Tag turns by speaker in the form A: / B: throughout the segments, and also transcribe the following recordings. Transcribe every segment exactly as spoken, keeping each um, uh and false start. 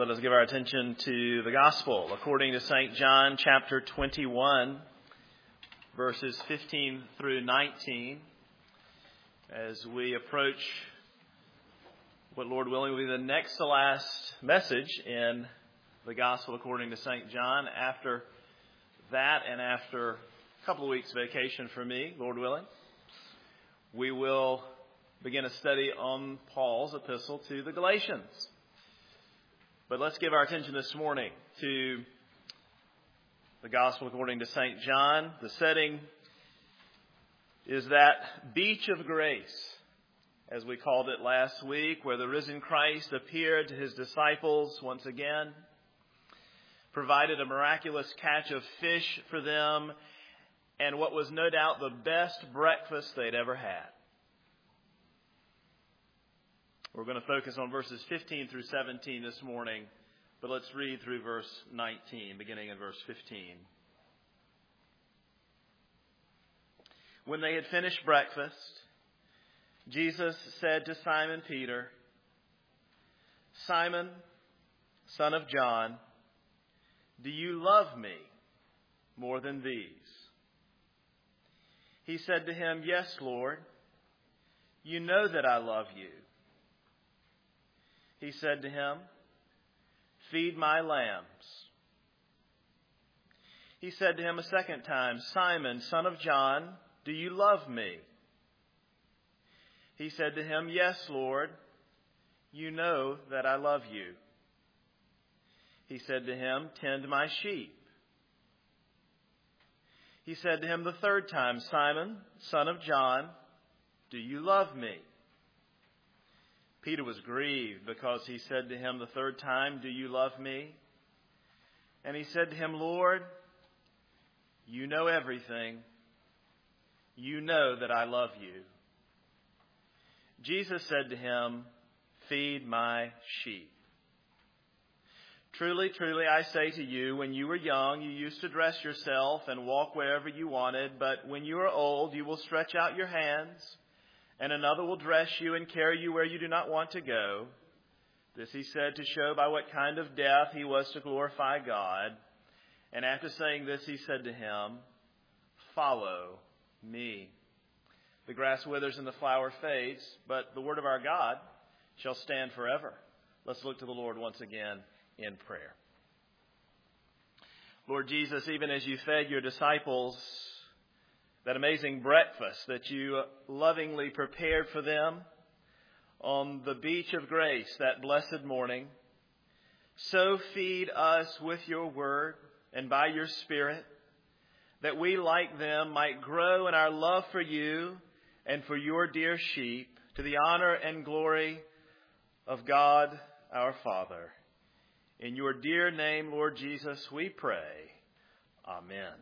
A: let us give our attention to the Gospel according to Saint John chapter twenty-one, verses fifteen through nineteen, as we approach what, Lord willing, will be the next to last message in the Gospel according to Saint John. After that, and after a couple of weeks vacation for me, Lord willing, we will begin a study on Paul's epistle to the Galatians. But let's give our attention this morning to the Gospel according to Saint John. The setting is that beach of grace, as we called it last week, where the risen Christ appeared to his disciples once again, provided a miraculous catch of fish for them, and what was no doubt the best breakfast they'd ever had. We're going to focus on verses fifteen through seventeen this morning, but let's read through verse nineteen, beginning in verse fifteen. When they had finished breakfast, Jesus said to Simon Peter, "Simon, son of John, do you love me more than these?" He said to him, "Yes, Lord, you know that I love you." He said to him, "Feed my lambs." He said to him a second time, "Simon, son of John, do you love me?" He said to him, "Yes, Lord, you know that I love you." He said to him, "Tend my sheep." He said to him the third time, "Simon, son of John, do you love me?" Peter was grieved because he said to him the third time, "Do you love me?" And he said to him, "Lord, you know everything. You know that I love you." Jesus said to him, "Feed my sheep. Truly, truly, I say to you, when you were young, you used to dress yourself and walk wherever you wanted, but when you are old, you will stretch out your hands, and another will dress you and carry you where you do not want to go." This he said to show by what kind of death he was to glorify God. And after saying this, he said to him, "Follow me." The grass withers and the flower fades, but the word of our God shall stand forever. Let's look to the Lord once again in prayer. Lord Jesus, even as you fed your disciples that amazing breakfast that you lovingly prepared for them on the beach of grace that blessed morning, so feed us with your word and by your Spirit, that we, like them, might grow in our love for you and for your dear sheep, to the honor and glory of God our Father. In your dear name, Lord Jesus, we pray. Amen.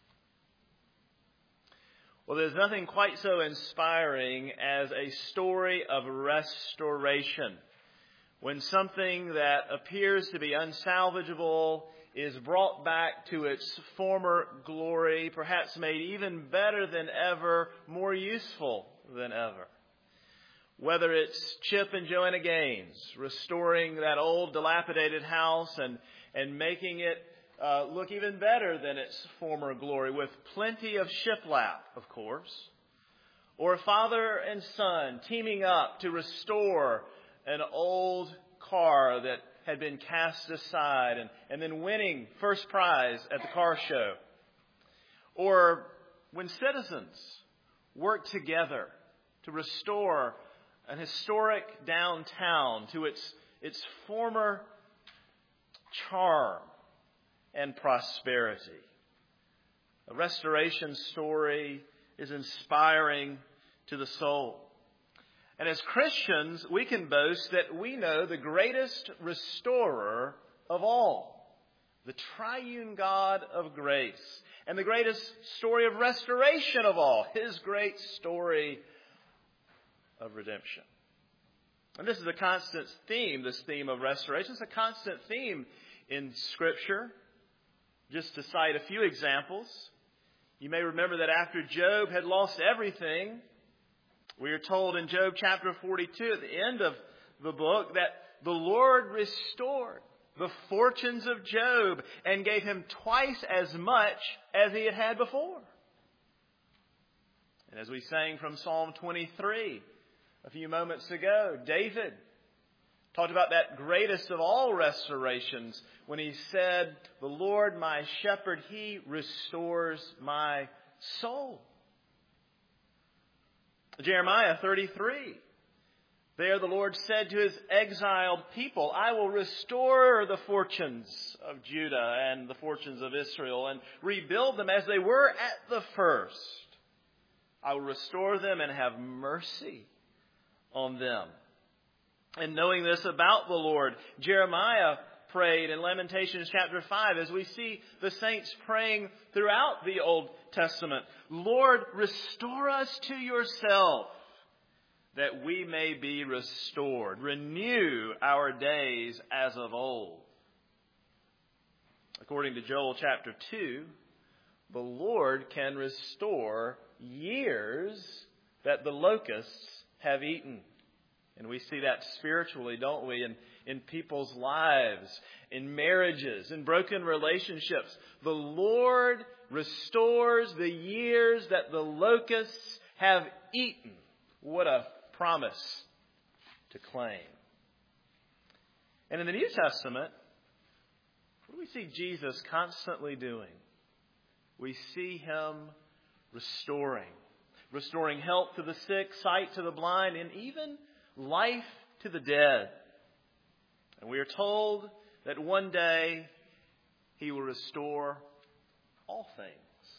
A: Well, there's nothing quite so inspiring as a story of restoration. When something that appears to be unsalvageable is brought back to its former glory, perhaps made even better than ever, more useful than ever. Whether it's Chip and Joanna Gaines restoring that old dilapidated house and, and making it Uh, look even better than its former glory, with plenty of shiplap, of course. Or father and son teaming up to restore an old car that had been cast aside and, and then winning first prize at the car show. Or when citizens work together to restore an historic downtown to its, its former charm and prosperity. A restoration story is inspiring to the soul. And as Christians, we can boast that we know the greatest restorer of all, the triune God of grace, and the greatest story of restoration of all, his great story of redemption. And this is a constant theme, this theme of restoration. It's a constant theme in Scripture. Just to cite a few examples, you may remember that after Job had lost everything, we are told in Job chapter forty-two at the end of the book that the Lord restored the fortunes of Job and gave him twice as much as he had had before. And as we sang from Psalm twenty-three a few moments ago, David talked about that greatest of all restorations when he said, "The Lord my shepherd, he restores my soul." Jeremiah thirty-three. There the Lord said to his exiled people, "I will restore the fortunes of Judah and the fortunes of Israel and rebuild them as they were at the first. I will restore them and have mercy on them." And knowing this about the Lord, Jeremiah prayed in Lamentations chapter five, as we see the saints praying throughout the Old Testament, "Lord, restore us to yourself, that we may be restored. Renew our days as of old." According to Joel chapter two, the Lord can restore years that the locusts have eaten. And we see that spiritually, don't we? In, in people's lives, in marriages, in broken relationships. The Lord restores the years that the locusts have eaten. What a promise to claim. And in the New Testament, what do we see Jesus constantly doing? We see him restoring. Restoring health to the sick, sight to the blind, and even life to the dead. And we are told that one day he will restore all things.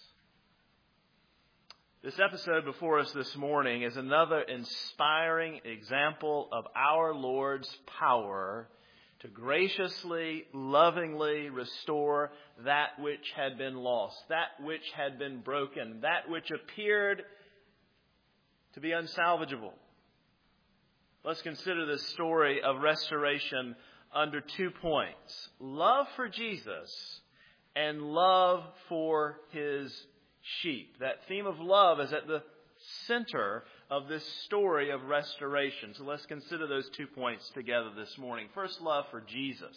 A: This episode before us this morning is another inspiring example of our Lord's power to graciously, lovingly restore that which had been lost, that which had been broken, that which appeared to be unsalvageable. Let's consider this story of restoration under two points: love for Jesus and love for his sheep. That theme of love is at the center of this story of restoration. So let's consider those two points together this morning. First, love for Jesus.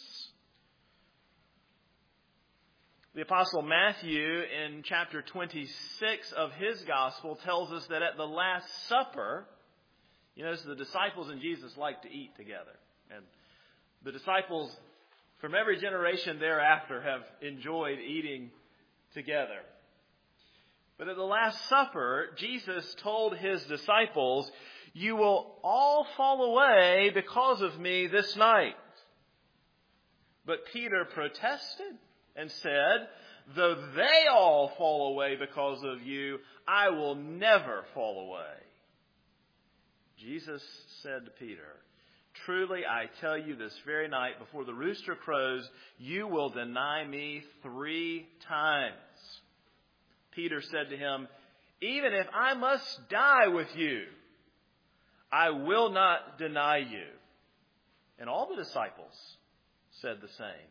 A: The Apostle Matthew, in chapter twenty-six of his Gospel, tells us that at the Last Supper, you notice the disciples and Jesus liked to eat together. And the disciples from every generation thereafter have enjoyed eating together. But at the Last Supper, Jesus told his disciples, "You will all fall away because of me this night." But Peter protested and said, "Though they all fall away because of you, I will never fall away." Jesus said to Peter, "Truly I tell you, this very night before the rooster crows, you will deny me three times." Peter said to him, "Even if I must die with you, I will not deny you." And all the disciples said the same.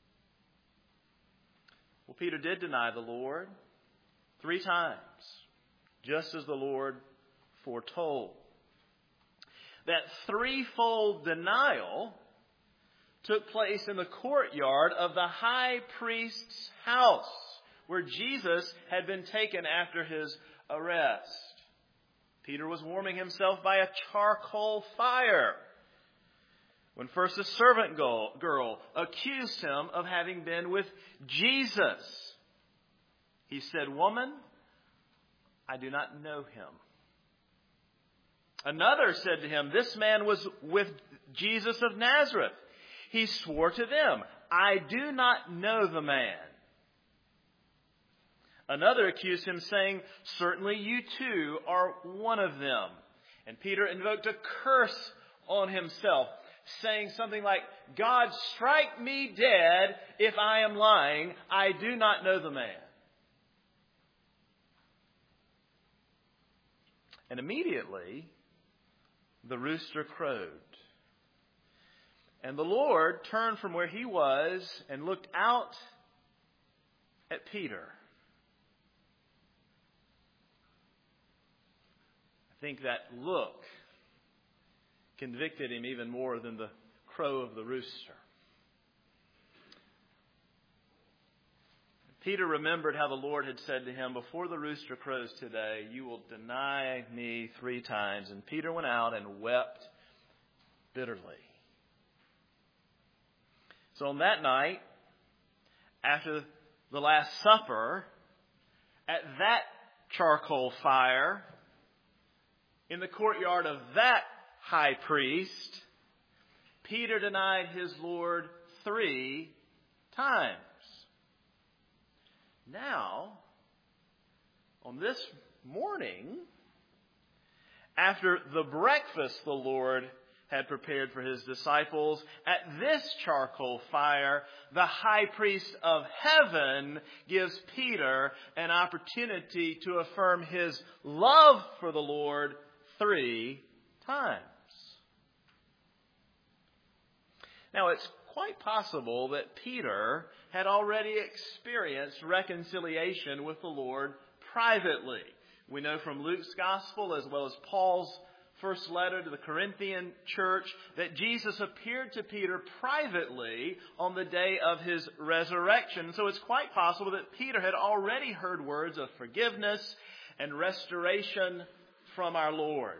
A: Well, Peter did deny the Lord three times, just as the Lord foretold. That threefold denial took place in the courtyard of the high priest's house, where Jesus had been taken after his arrest. Peter was warming himself by a charcoal fire when first a servant girl accused him of having been with Jesus. He said, "Woman, I do not know him." Another said to him, "This man was with Jesus of Nazareth." He swore to them, "I do not know the man." Another accused him, saying, "Certainly you too are one of them." And Peter invoked a curse on himself, saying something like, "God, strike me dead if I am lying. I do not know the man." And immediately the rooster crowed. And the Lord turned from where he was and looked out at Peter. I think that look convicted him even more than the crow of the rooster. Peter remembered how the Lord had said to him, before the rooster crows today, you will deny me three times. And Peter went out and wept bitterly. So on that night, after the Last Supper, at that charcoal fire, in the courtyard of that high priest, Peter denied his Lord three times. Now, on this morning, after the breakfast the Lord had prepared for his disciples, at this charcoal fire, the high priest of heaven gives Peter an opportunity to affirm his love for the Lord three times. Now, it's quite possible that Peter had already experienced reconciliation with the Lord privately. We know from Luke's gospel, as well as Paul's first letter to the Corinthian church, that Jesus appeared to Peter privately on the day of his resurrection. So it's quite possible that Peter had already heard words of forgiveness and restoration from our Lord.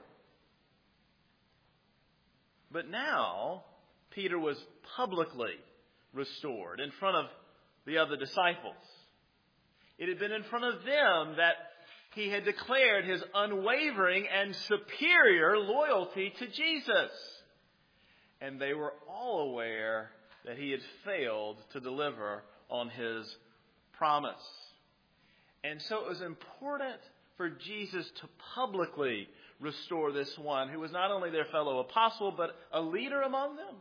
A: But now, Peter was publicly restored in front of the other disciples. It had been in front of them that he had declared his unwavering and superior loyalty to Jesus. And they were all aware that he had failed to deliver on his promise. And so it was important for Jesus to publicly restore this one who was not only their fellow apostle, but a leader among them.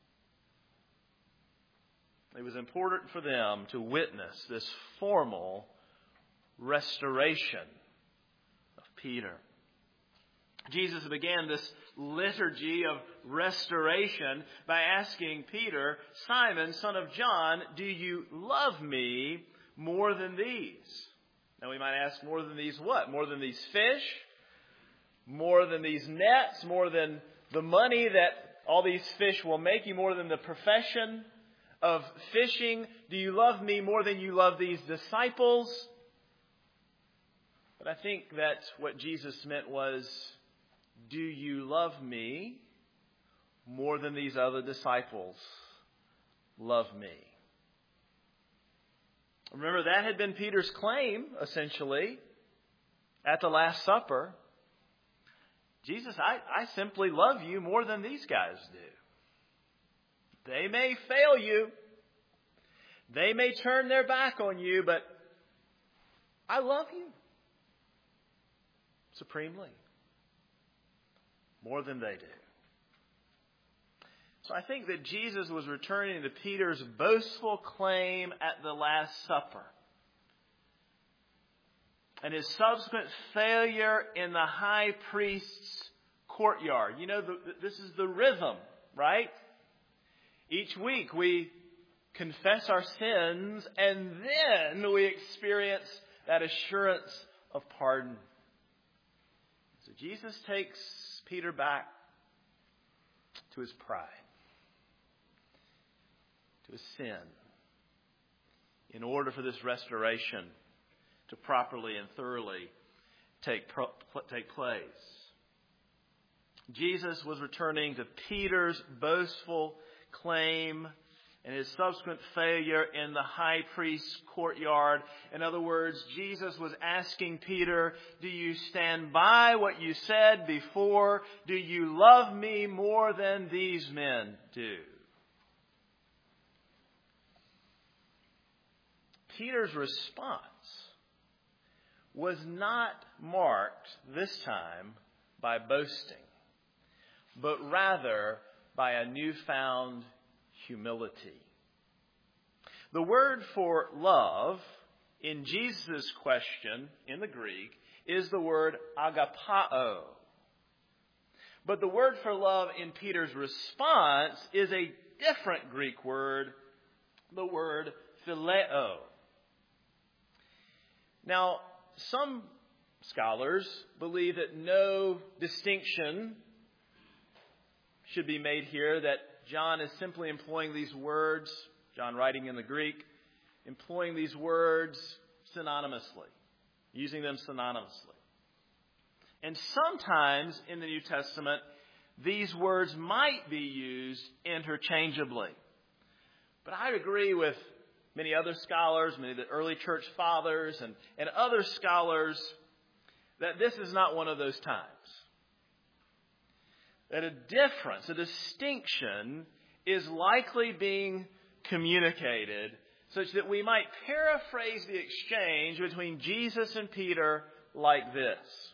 A: It was important for them to witness this formal restoration of Peter. Jesus began this liturgy of restoration by asking Peter, Simon, son of John, do you love me more than these? Now we might ask, more than these what? More than these fish? More than these nets? More than the money that all these fish will make you? More than the profession of fishing? Do you love me more than you love these disciples? But I think that what Jesus meant was, do you love me more than these other disciples love me? Remember, that had been Peter's claim, essentially, at the Last Supper. Jesus, I, I simply love you more than these guys do. They may fail you. They may turn their back on you, but I love you supremely, more than they do. So I think that Jesus was returning to Peter's boastful claim at the Last Supper and his subsequent failure in the high priest's courtyard. You know, the, this is the rhythm, right? Each week we confess our sins and then we experience that assurance of pardon. So Jesus takes Peter back to his pride, to his sin, in order for this restoration to properly and thoroughly take, take place. Jesus was returning to Peter's boastful claim and his subsequent failure in the high priest's courtyard. In other words, Jesus was asking Peter, do you stand by what you said before? Do you love me more than these men do? Peter's response was not marked this time by boasting, but rather by a newfound humility. The word for love in Jesus' question in the Greek is the word agapao. But the word for love in Peter's response is a different Greek word, the word phileo. Now, some scholars believe that no distinction should be made here, that John is simply employing these words, John writing in the Greek, employing these words synonymously, using them synonymously. And sometimes in the New Testament, these words might be used interchangeably. But I agree with many other scholars, many of the early church fathers and, and other scholars, that this is not one of those times. That a difference, a distinction is likely being communicated such that we might paraphrase the exchange between Jesus and Peter like this.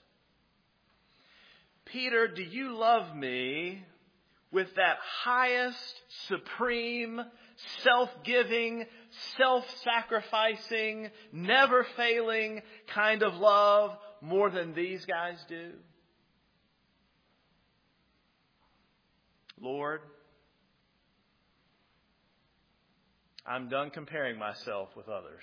A: Peter, do you love me with that highest, supreme, self-giving, self-sacrificing, never-failing kind of love more than these guys do? Lord, I'm done comparing myself with others.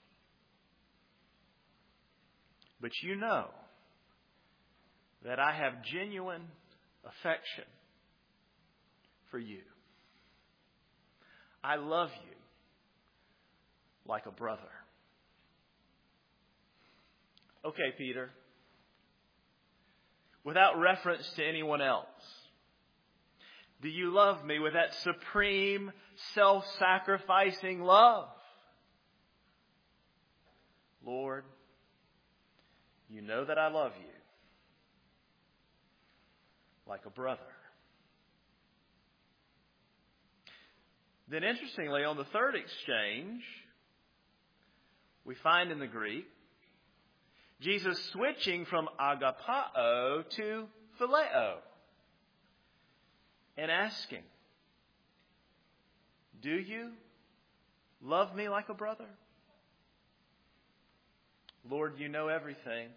A: But you know that I have genuine affection for you. I love you like a brother. Okay, Peter, without reference to anyone else, do you love me with that supreme, self-sacrificing love? Lord, you know that I love you like a brother. Then interestingly, on the third exchange, we find in the Greek, Jesus switching from agapao to phileo and asking, do you love me like a brother? Lord, you know everything.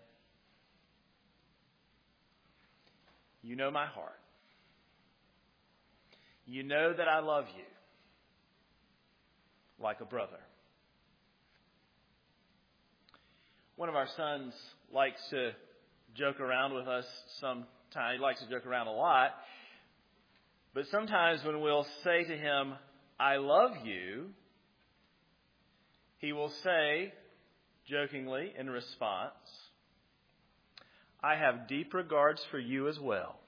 A: You know my heart. You know that I love you like a brother. One of our sons likes to joke around with us sometimes. He likes to joke around a lot. But sometimes when we'll say to him, I love you, he will say, jokingly in response, I have deep regards for you as well.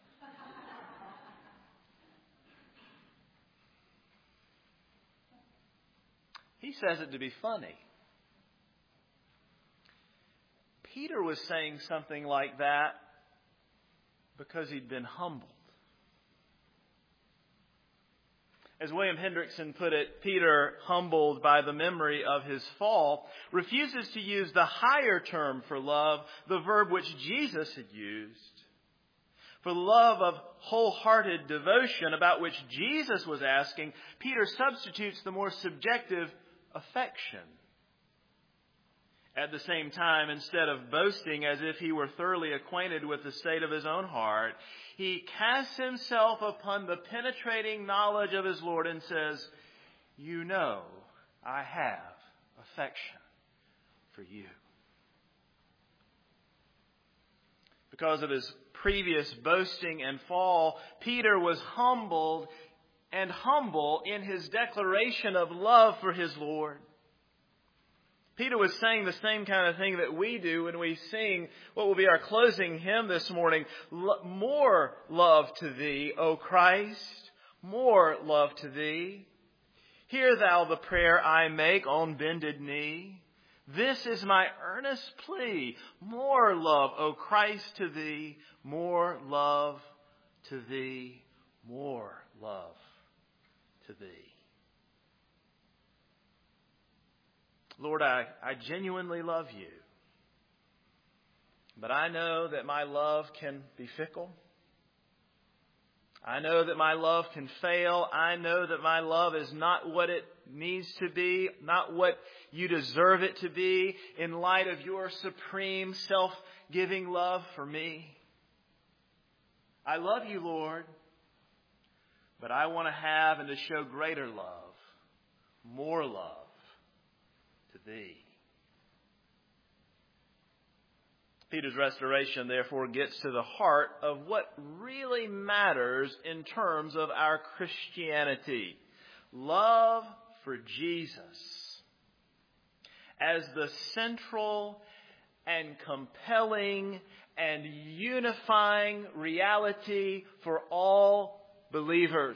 A: He says it to be funny. Peter was saying something like that because he'd been humbled. As William Hendrickson put it, Peter, humbled by the memory of his fall, refuses to use the higher term for love, the verb which Jesus had used. For the love of wholehearted devotion about which Jesus was asking, Peter substitutes the more subjective affection. At the same time, instead of boasting as if he were thoroughly acquainted with the state of his own heart, he casts himself upon the penetrating knowledge of his Lord and says, you know I have affection for you. Because of his previous boasting and fall, Peter was humbled and humble in his declaration of love for his Lord. Peter was saying the same kind of thing that we do when we sing what will be our closing hymn this morning. More love to thee, O Christ, more love to thee. Hear thou the prayer I make on bended knee. This is my earnest plea. More love, O Christ, to thee. More love to thee. More love to thee. Lord, I, I genuinely love you. But I know that my love can be fickle. I know that my love can fail. I know that my love is not what it needs to be, not what you deserve it to be in light of your supreme self-giving love for me. I love you, Lord, but I want to have and to show greater love, more love to thee. Peter's restoration, therefore, gets to the heart of what really matters in terms of our Christianity. Love for Jesus. as the central and compelling and unifying reality for all believers.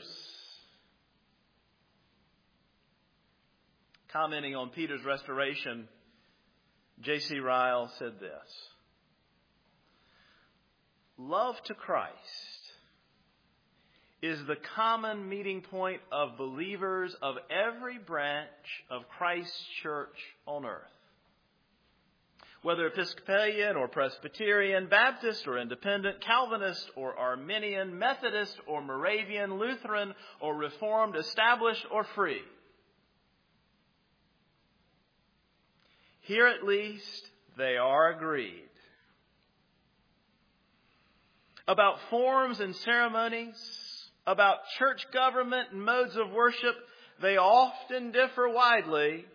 A: Commenting on Peter's restoration, J C Ryle said this: love to Christ is the common meeting point of believers of every branch of Christ's church on earth. Whether Episcopalian or Presbyterian, Baptist or Independent, Calvinist or Arminian, Methodist or Moravian, Lutheran or Reformed, established or free. Here at least they are agreed. About forms and ceremonies, about church government and modes of worship, they often differ widely.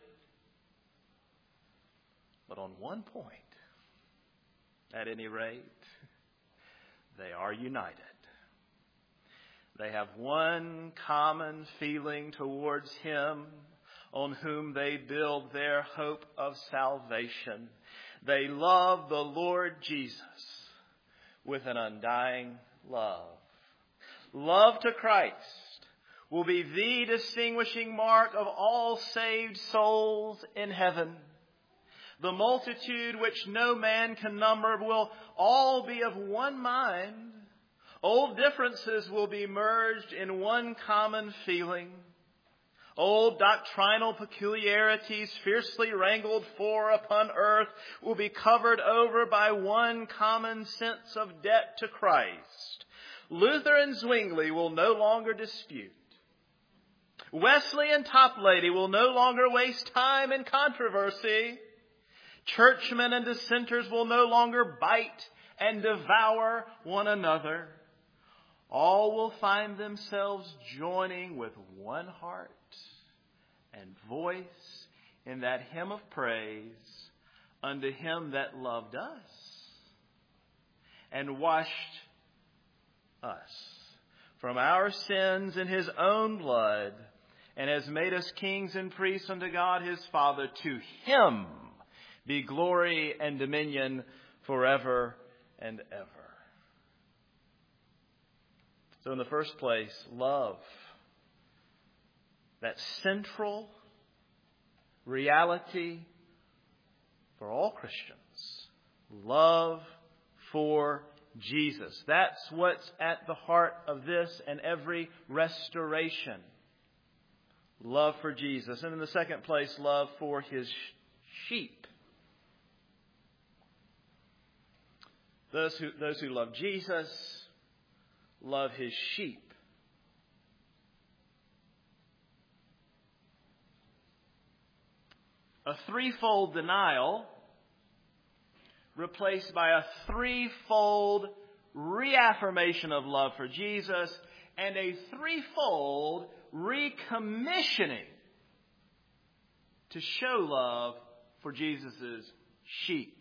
A: But on one point, at any rate, they are united. They have one common feeling towards Him on whom they build their hope of salvation. They love the Lord Jesus with an undying love. Love to Christ will be the distinguishing mark of all saved souls in heaven. The multitude which no man can number will all be of one mind. Old differences will be merged in one common feeling. Old doctrinal peculiarities fiercely wrangled for upon earth will be covered over by one common sense of debt to Christ. Luther and Zwingli will no longer dispute. Wesley and Toplady will no longer waste time in controversy. Churchmen and dissenters will no longer bite and devour one another. All will find themselves joining with one heart and voice in that hymn of praise unto Him that loved us and washed us from our sins in His own blood and has made us kings and priests unto God His Father. To Him be glory and dominion forever and ever. So in the first place, love. That central reality for all Christians. Love for Jesus. That's what's at the heart of this and every restoration. Love for Jesus. And in the second place, love for His sheep. Those who, those who love Jesus love His sheep. A threefold denial replaced by a threefold reaffirmation of love for Jesus and a threefold recommissioning to show love for Jesus' sheep.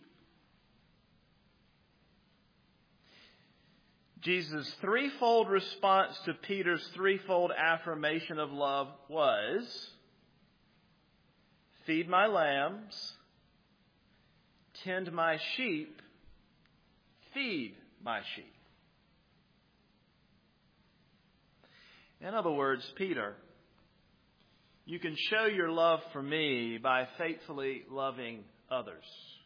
A: Jesus' threefold response to Peter's threefold affirmation of love was: feed my lambs, tend my sheep, feed my sheep. In other words, Peter, you can show your love for me by faithfully loving others.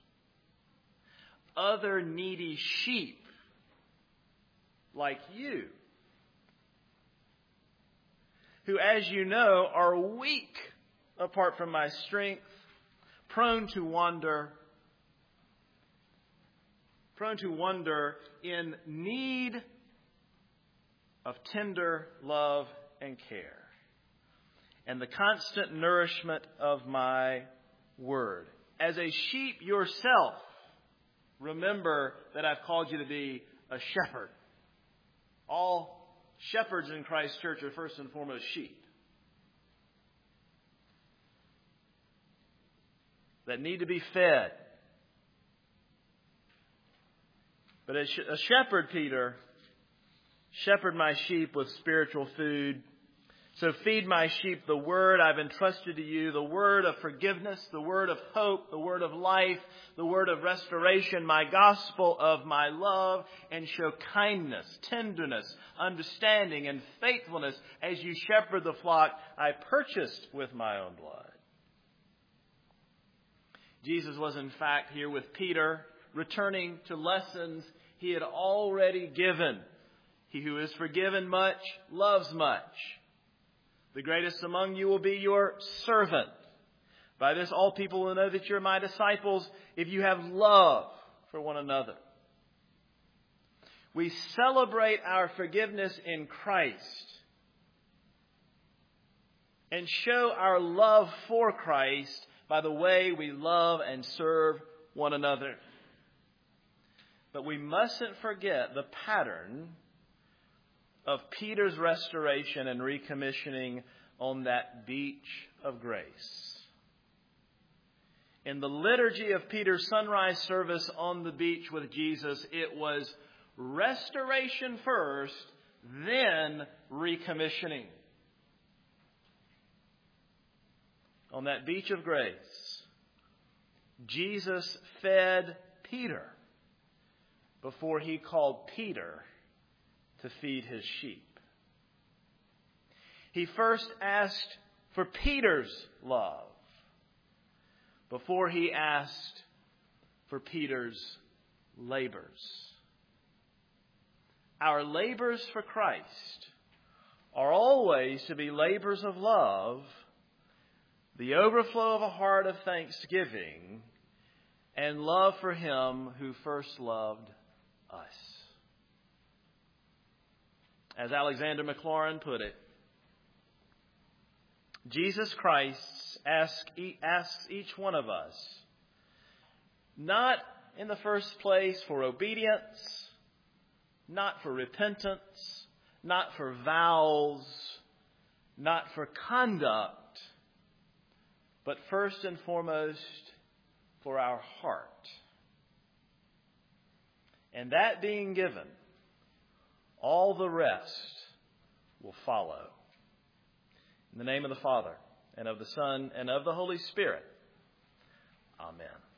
A: Other needy sheep like you, who, as you know, are weak apart from my strength, prone to wander, prone to wander in need of tender love and care, and the constant nourishment of my word. As a sheep yourself, remember that I've called you to be a shepherd. All shepherds in Christ's church are first and foremost sheep that need to be fed. But as a shepherd, Peter, shepherd my sheep with spiritual food, So feed my sheep the word I've entrusted to you, the word of forgiveness, the word of hope, the word of life, the word of restoration, my gospel of my love, and show kindness, tenderness, understanding, and faithfulness as you shepherd the flock I purchased with my own blood. Jesus was in fact here with Peter, returning to lessons he had already given. He who is forgiven much loves much. The greatest among you will be your servant. By this all people will know that you're my disciples if you have love for one another. We celebrate our forgiveness in Christ and show our love for Christ by the way we love and serve one another. But we mustn't forget the pattern of Peter's restoration and recommissioning on that beach of grace. In the liturgy of Peter's sunrise service on the beach with Jesus, it was restoration first, then recommissioning. On that beach of grace, Jesus fed Peter before he called Peter to feed his sheep. He first asked for Peter's love before he asked for Peter's labors. Our labors for Christ are always to be labors of love, the overflow of a heart of thanksgiving, and love for Him who first loved us. As Alexander Maclaurin put it, Jesus Christ asks each one of us, not in the first place for obedience, not for repentance, not for vows, not for conduct, but first and foremost for our heart. And that being given, all the rest will follow. In the name of the Father, and of the Son, and of the Holy Spirit. Amen.